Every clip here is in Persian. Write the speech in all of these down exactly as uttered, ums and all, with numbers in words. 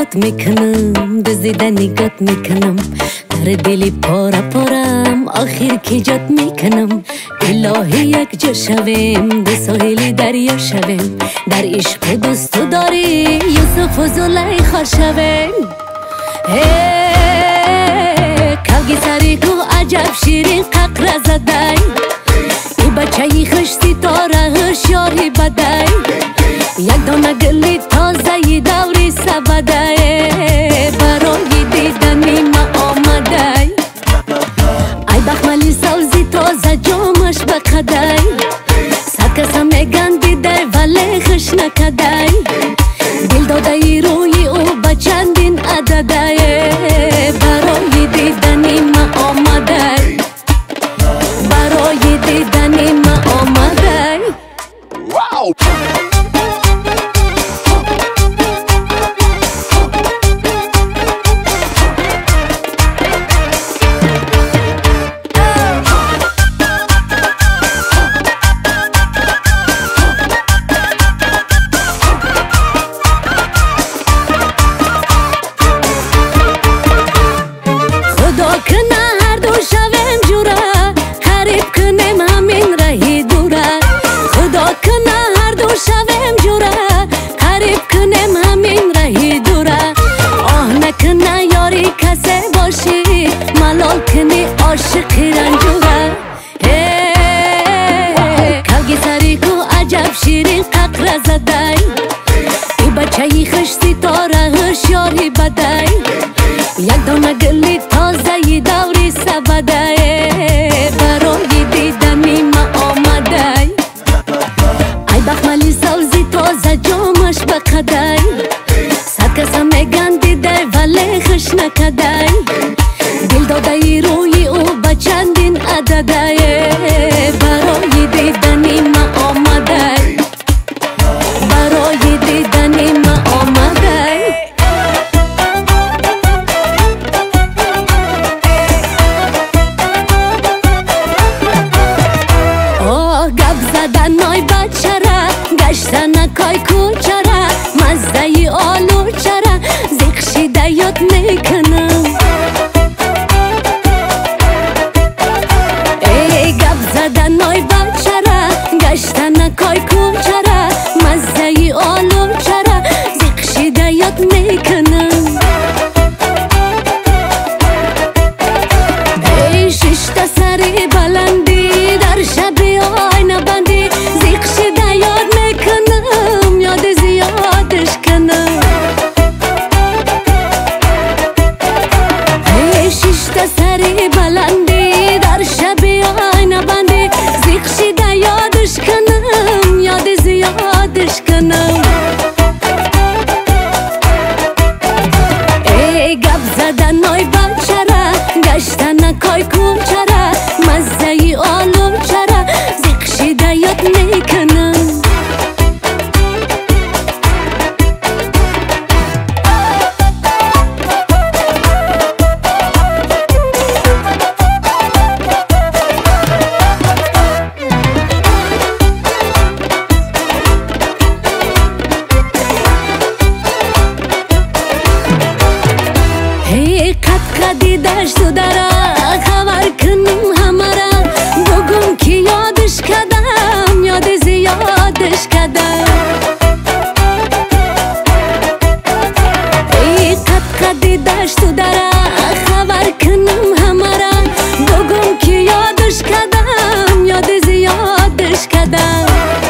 نگات میکنم دزدیده نگات میکنم در دلی پارا پارم آخر کی جات میکنم الهی یک جا شویم ده ساحلی دریا شویم در عشق دوست تو داری یوسف و زلیخا شویم کلگی سری کو عجب شیرین ققر زدای ای بچه ای خشتی تاره هشیاری بدای یک دانه گلی تازه ی دوری سبده برای دیدنی ما آمده ای بخملی سوزی تازه جامش بقده صد کسا میگن دیده ولی خش نکده دل داده ای روی او بچندین عدده برای دیدنی ما آمده برای دیدنی ما آمده واو کنی عاشقی رنجوره کلگی سری کو عجب شیرین ققر زدای ای بچه ای خشتی تاره هشیاری بدای یک دانه گلی تازه ی دوری سبده برای دیدنی ما آمده ای بخملی سوزی تازه جامش بقده صد کسا میگن دیده ولی خش نکده دل داده ای روی او بچندین عدده برای دیدنی ما آمده برای دیدنی ما آمده آه گب زدن نای بچه را گشتن نکای کوچه را مزده ی آلو چرا زیخشیده یاد میکنم نای بچه را گشتن نکای کوچه را مزه ی آلو چرا زیخشیده یاد میکنم ای ششتا سری بلندی در شبی آینه بندی زیخشیده یاد میکنم یاد زیادش کنم ای ششتا سری بلندی در شبی آینه بندی زیخشیده یادش کنم یاد زیادش کنم ای گب زدن نای بچه را گشتن نکای کوچه را مزه ی آلو چرا زیخشیده یاد میکنم دیدش تو داره خبر کنیم همه را بگم که یادش کدم یاد زیادش کدم ای قد قد دیدش تو داره خبر کنیم همه را بگم که یادش کدم یاد زیادش کدم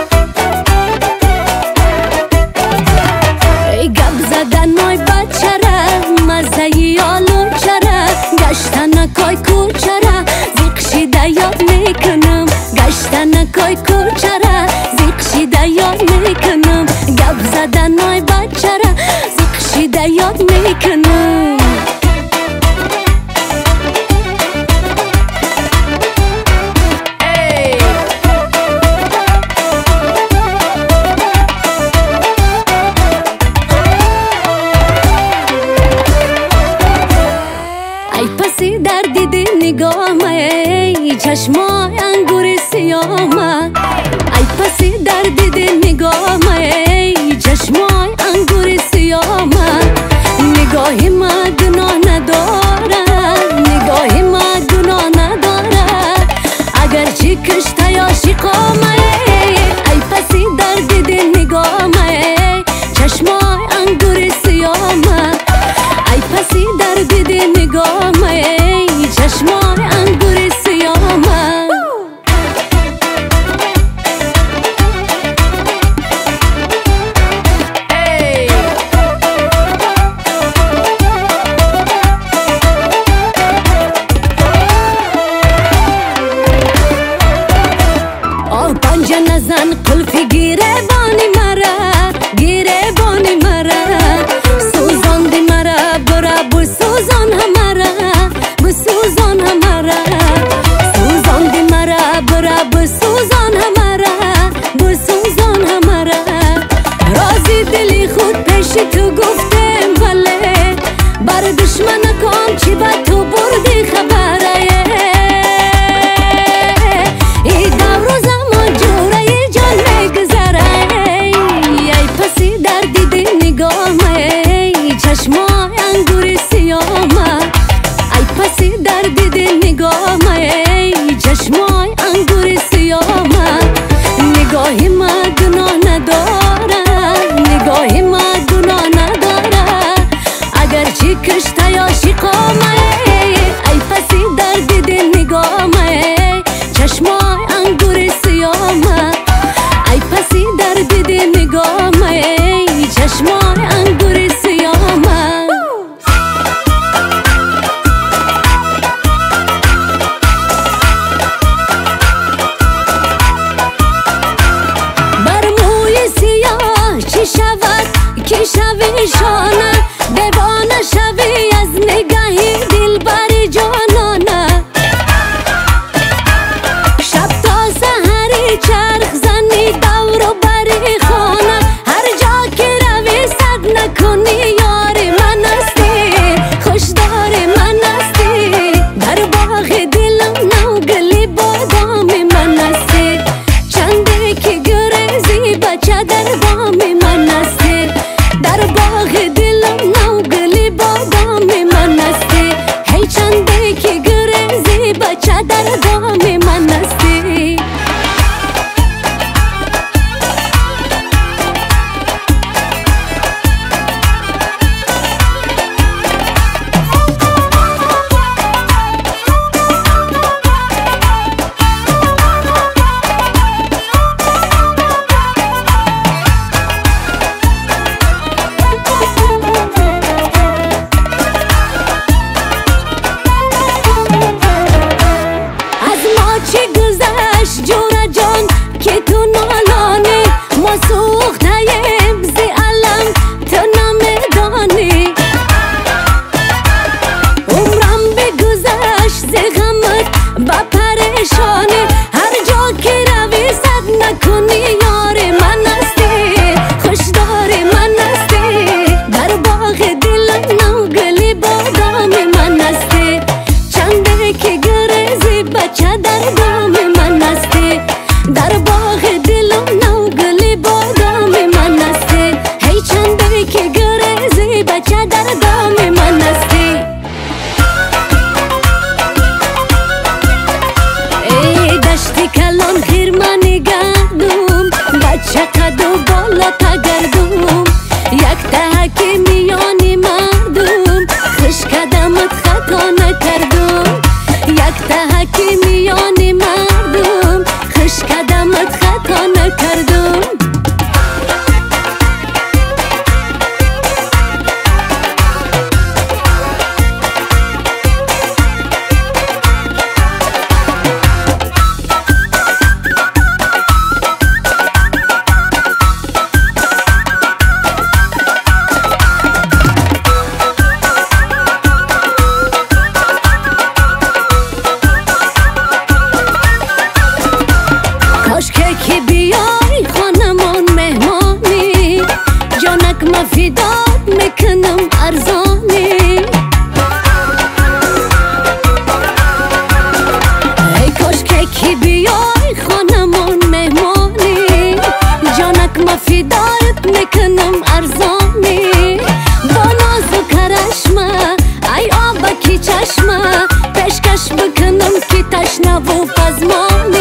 ای گب زدن نای بچه را مزه ی آلو چرا گشتن نکای کوچه را زیخشیده یاد میکنم گشتن نکای کوچه را زیخشیده یاد میکنم گب زدن نای بچه را زیخشیده یاد میکنم ای پسی در دیدی نگاه ای چشمای انگوری سیاه ای پسی در دیدی نگاه ای چشمای انگوری سیاه نگاهی من گناه نداره، نگاهی من گناه نداره. اگرچه کشته یا شقامه ای پسی درد دل نگامه، چشمای انگور سیامه ای پسی درد دل نگامه، چشمای انگور سیامه. پنجه نزن قلفی گیره بانی مرا، گیره بانی مرا. سوزان دی مرا برا بو سوزان همارا، بو سوزان همارا. سوزان دی مرا برا بو سوزان همارا، بو سوزان همارا. رازی دلی خود پیش تو گفتم بله، بر دشمن کام چی با تو بردی خبره. چشمای انگور سیامه ای پسی درد دل نگامه، چشمای انگور سیامه. نگاهی من گناه نداره، نگاهی من گناه نداره. اگرچه کشته یا شقامه ای پسی درد دل نگامه، چشمای انگور سیامه ای پسی درد دل نگامه، چشمای انگور سیامه. بر موی سیاه چی شود که شوی شانه، دیوانه شوی از نگاهی دلبر جانانه. شب تا سحری چرخ زنی دور و بری خانه، هر جا که روی صد نکنی یار من هستی، خوشدار من هستی. در باغ دلم نوگلی بادام من هستی، چنده که گریزی بچه در بام من هستی. در باغ دلم نوگلی بادام من هستی، هی چنده که گریزی بچه در بام من هستی. جورا جان که تو نالانی، ما سوختیم زی علم تو نمیدانی. عمرم بگذشت زی غمت با پریشانی، هر جا که روی صد نکنی یار من هستی، خوشدار من هستی. در باغ دلم نوگلی بادام من هستی، چنده که گریزی بچه در دام من هستی. در باغ دلم نوگلی بادام من هستی، هی چنده که گریزی بچه در دام من هستی. ای دشتی کلان خیرمانی گردم، بچه قد و بالا تگردم. یک تحکی میانی مردم، خوش قدمت خطا نکردم. یک تحکی میانی مردم، خوش قدمت خطا نکردم. که بیای خانمان مهمانی، جانک مفیدات میکنم ارزانی. ای کاش که بیای خانمان مهمانی، جانک مفیدات میکنم ارزانی. با ناز و کرش چشمه پیشکش بکنم که تشنه و پزمانه